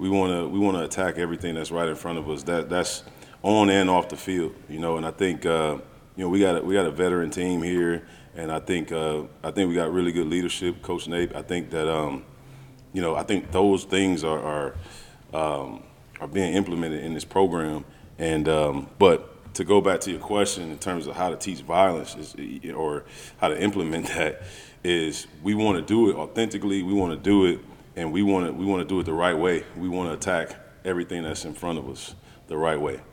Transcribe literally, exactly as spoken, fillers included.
we want to we want to attack everything that's right in front of us. That that's on and off the field, you know. And I think uh, you know we got a, we got a veteran team here, and I think uh, I think we got really good leadership, Coach Nate. I think that um, you know I think those things are are, um, are being implemented in this program. And um, but to go back to your question in terms of how to teach violence is, or how to implement that, is we want to do it authentically. We want to do it, and we want to we want to do it the right way. We want to attack everything that's in front of us the right way.